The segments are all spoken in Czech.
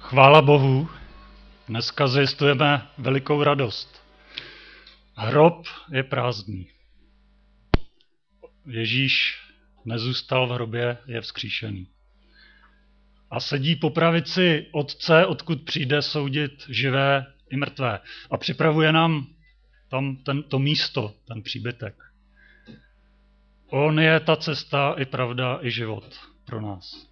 Chvála Bohu, dneska zjistujeme velikou radost. Hrob je prázdný. Ježíš nezůstal v hrobě, je vzkříšený. A sedí po pravici Otce, odkud přijde soudit živé i mrtvé. A připravuje nám tam to místo, ten příbytek. On je ta cesta i pravda i život pro nás.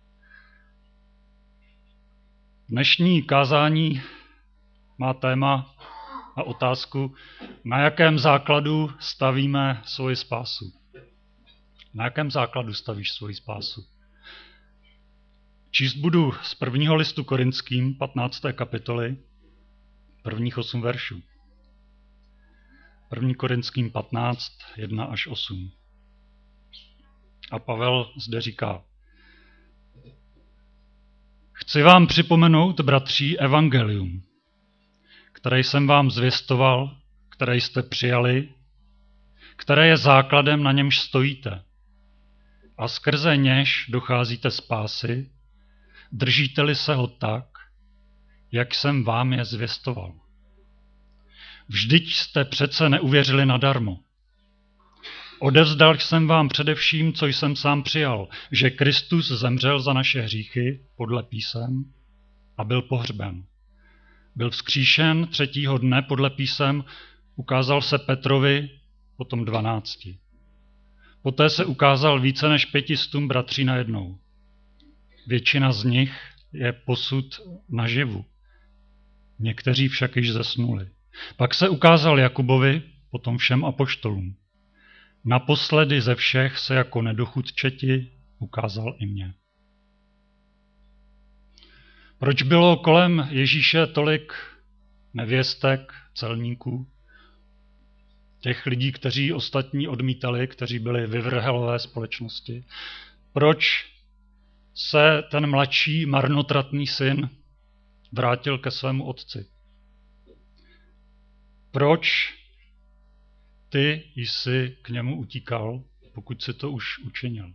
Dnešní kázání má téma a otázku, na jakém základu stavíme svoji spásu. Na jakém základu stavíš svoji spásu? Číst budu z 1. listu Korinským, 15. kapitoly, prvních 8 veršů. 1. Korinským 15, 1 až 8. A Pavel zde říká: Chci vám připomenout, bratří, evangelium, které jsem vám zvěstoval, které jste přijali, které je základem, na němž stojíte. A skrze něž docházíte spásy, držíte-li se ho tak, jak jsem vám je zvěstoval. Vždyť jste přece neuvěřili nadarmo. Odevzdal jsem vám především, co jsem sám přijal, že Kristus zemřel za naše hříchy podle písem a byl pohřben. Byl vzkříšen 3. dne podle písem, ukázal se Petrovi, potom 12. Poté se ukázal více než 500 bratří najednou. Většina z nich je posud naživu. Někteří však již zesnuli. Pak se ukázal Jakubovi, potom všem apoštolům. Naposledy ze všech se jako nedochudčeti ukázal i mně. Proč bylo kolem Ježíše tolik nevěstek, celníků, těch lidí, kteří ostatní odmítali, kteří byli vyvrhelové společnosti? Proč se ten mladší marnotratný syn vrátil ke svému otci? Proč ty jsi k němu utíkal, pokud si to už učinil?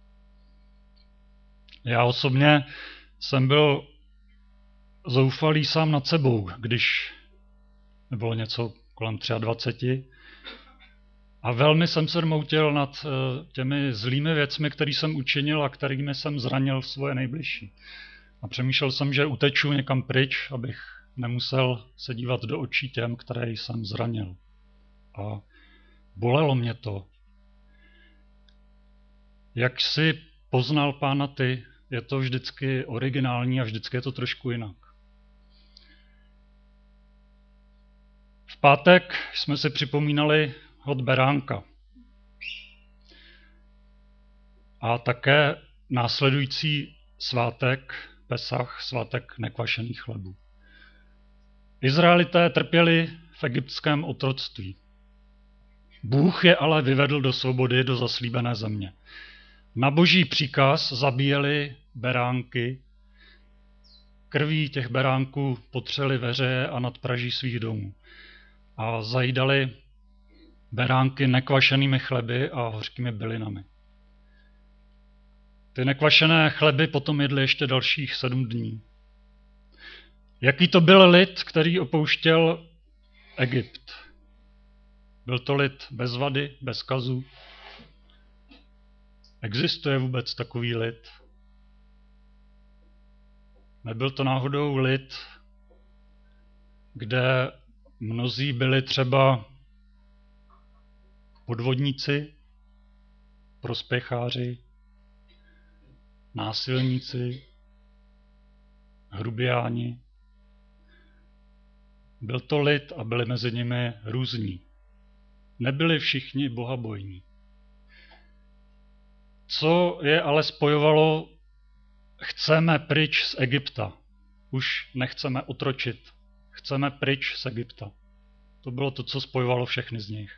Já osobně jsem byl zoufalý sám nad sebou, když bylo něco kolem 23. A velmi jsem se rmoutil nad těmi zlými věcmi, které jsem učinil a kterými jsem zranil svoje nejbližší. A přemýšlel jsem, že uteču někam pryč, abych nemusel se dívat do očí těm, které jsem zranil. A bolelo mě to. Jak jsi poznal Pána ty, je to vždycky originální a vždycky je to trošku jinak. V pátek jsme si připomínali hod beránka. A také následující svátek, Pesach, svátek nekvašených chlebů. Izraelité trpěli v egyptském otroctví. Bůh je ale vyvedl do svobody, do zaslíbené země. Na boží příkaz zabíjeli beránky, krví těch beránků potřeli veřeje a nadpraží svých domů. A zajídali beránky nekvašenými chleby a hořkými bylinami. Ty nekvašené chleby potom jedli ještě dalších 7 dní. Jaký to byl lid, který opouštěl Egypt? Byl to lid bez vady, bez kazu? Existuje vůbec takový lid? Nebyl to náhodou lid, kde mnozí byli třeba podvodníci, prospěcháři, násilníci, hrubiáni? Byl to lid a byli mezi nimi různí. Nebyli všichni bohabojní. Co je ale spojovalo? Chceme pryč z Egypta. Už nechceme otročit. Chceme pryč z Egypta. To bylo to, co spojovalo všechny z nich.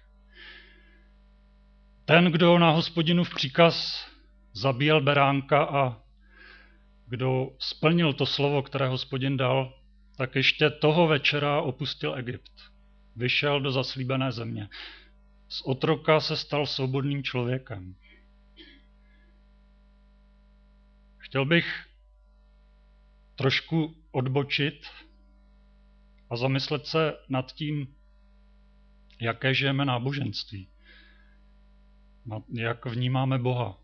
Ten, kdo na Hospodinův příkaz zabíjel beránka a kdo splnil to slovo, které Hospodin dal, tak ještě toho večera opustil Egypt. Vyšel do zaslíbené země. Z otroka se stal svobodným člověkem. Chtěl bych trošku odbočit a zamyslet se nad tím, jaké žijeme náboženství, jak vnímáme Boha.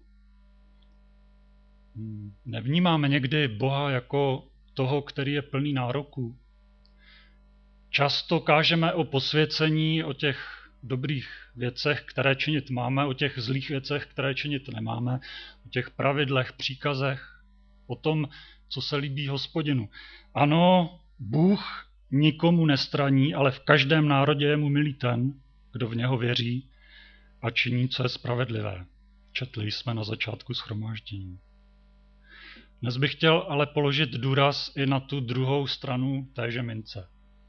Nevnímáme někdy Boha jako toho, který je plný nároků. Často kážeme o posvěcení, o těch dobrých věcech, které činit máme, o těch zlých věcech, které činit nemáme, o těch pravidlech, příkazech, o tom, co se líbí Hospodinu. Ano, Bůh nikomu nestraní, ale v každém národě je mu milý ten, kdo v něho věří a činí, co je spravedlivé. Četli jsme na začátku shromáždění. Dnes bych chtěl ale položit důraz i na tu druhou stranu téže mince.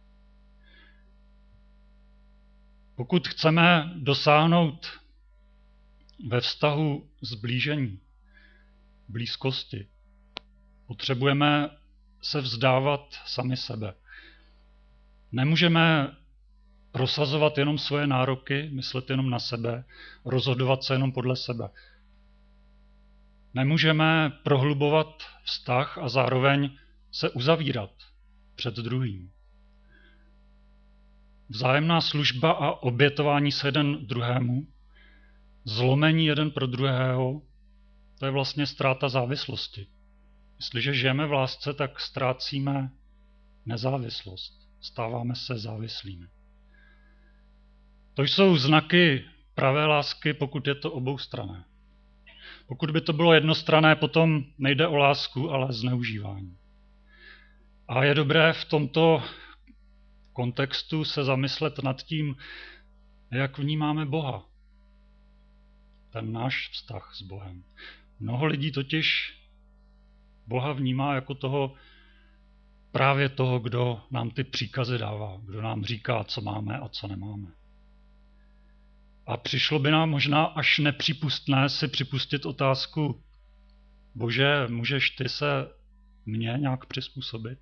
Pokud chceme dosáhnout ve vztahu zblížení, blízkosti, potřebujeme se vzdávat sami sebe. Nemůžeme prosazovat jenom svoje nároky, myslet jenom na sebe, rozhodovat se jenom podle sebe. Nemůžeme prohlubovat vztah a zároveň se uzavírat před druhým. Vzájemná služba a obětování se jeden druhému, zlomení jeden pro druhého, to je vlastně ztráta závislosti. Jestliže žijeme v lásce, tak ztrácíme nezávislost. Stáváme se závislými. To jsou znaky pravé lásky, pokud je to oboustranné. Pokud by to bylo jednostranné, potom nejde o lásku, ale zneužívání. A je dobré v tomto kontextu se zamyslet nad tím, jak vnímáme Boha. Ten náš vztah s Bohem. Mnoho lidí totiž Boha vnímá jako právě toho, kdo nám ty příkazy dává, kdo nám říká, co máme a co nemáme. A přišlo by nám možná až nepřípustné si připustit otázku: Bože, můžeš ty se mně nějak přizpůsobit?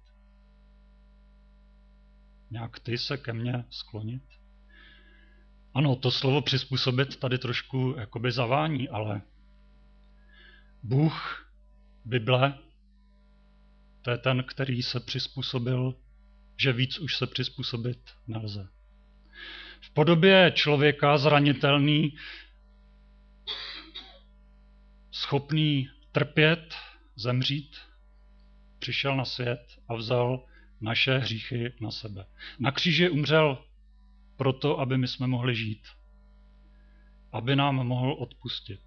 Nějak ty se ke mně sklonit? Ano, to slovo přizpůsobit tady trošku jakoby zavání, ale Bůh, Bible, to je ten, který se přizpůsobil, že víc už se přizpůsobit nelze. V podobě člověka zranitelný, schopný trpět, zemřít, přišel na svět a vzal naše hříchy na sebe. Na kříži umřel proto, aby my jsme mohli žít, aby nám mohl odpustit.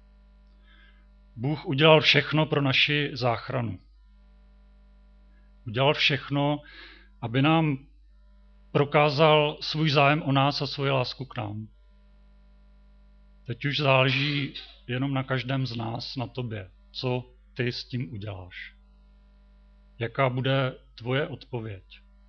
Bůh udělal všechno pro naši záchranu. Udělal všechno, aby nám prokázal svůj zájem o nás a svoji lásku k nám. Teď už záleží jenom na každém z nás, na tobě, co ty s tím uděláš. Jaká bude tvoje odpověď?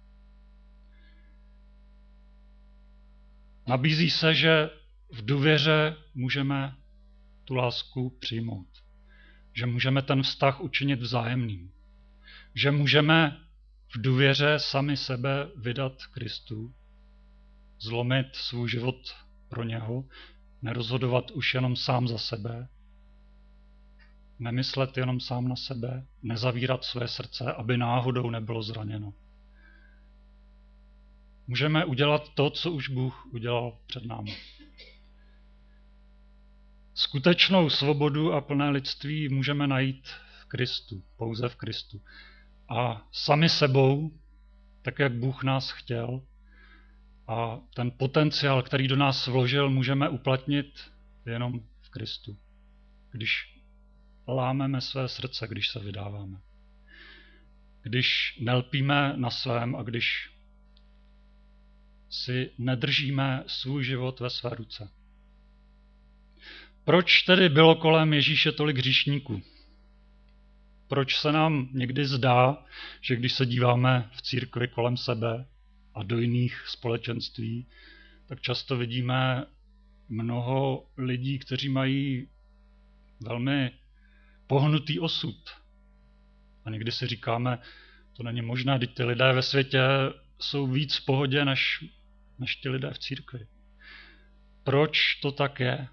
Nabízí se, že v důvěře můžeme tu lásku přijmout. Že můžeme ten vztah učinit vzájemným. Že můžeme v důvěře sami sebe vydat Kristu, zlomit svůj život pro něho, nerozhodovat už jenom sám za sebe, nemyslet jenom sám na sebe, nezavírat své srdce, aby náhodou nebylo zraněno. Můžeme udělat to, co už Bůh udělal před námi. Skutečnou svobodu a plné lidství můžeme najít v Kristu, pouze v Kristu. A sami sebou, tak jak Bůh nás chtěl, a ten potenciál, který do nás vložil, můžeme uplatnit jenom v Kristu. Když lámeme své srdce, když se vydáváme. Když nelpíme na svém a když si nedržíme svůj život ve své ruce. Proč tedy bylo kolem Ježíše tolik hříšníků? Proč se nám někdy zdá, že když se díváme v církvi kolem sebe a do jiných společenství, tak často vidíme mnoho lidí, kteří mají velmi pohnutý osud. A někdy si říkáme, to není možné, když ty lidé ve světě jsou víc v pohodě než ti lidé v církvi. Proč to tak je?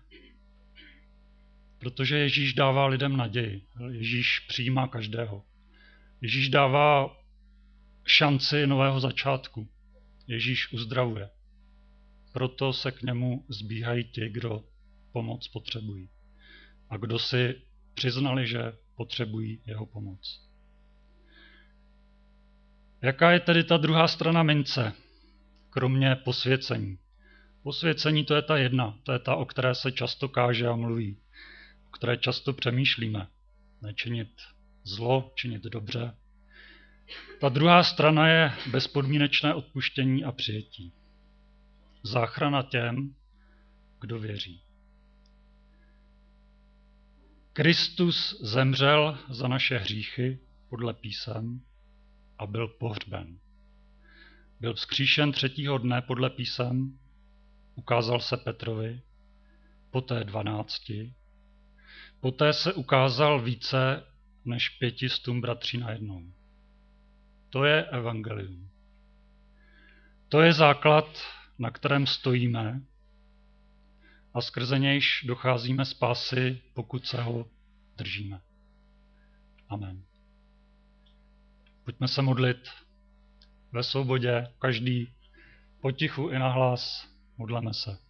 Protože Ježíš dává lidem naději. Ježíš přijímá každého. Ježíš dává šanci nového začátku. Ježíš uzdravuje. Proto se k němu zbíhají ti, kdo pomoc potřebují. A kdo si přiznali, že potřebují jeho pomoc. Jaká je tedy ta druhá strana mince, kromě posvěcení? Posvěcení to je ta jedna, to je ta, o které se často káže a mluví, o které často přemýšlíme. Nečinit zlo, činit dobře. Ta druhá strana je bezpodmínečné odpuštění a přijetí. Záchrana těm, kdo věří. Kristus zemřel za naše hříchy podle písem a byl pohřben. Byl vzkříšen 3. dne podle písem, ukázal se Petrovi, poté 12. Poté se ukázal více než 500 bratří najednou. To je evangelium. To je základ, na kterém stojíme a skrze nějž docházíme spásy, pokud se ho držíme. Amen. Pojďme se modlit ve svobodě, každý potichu i nahlas, modleme se.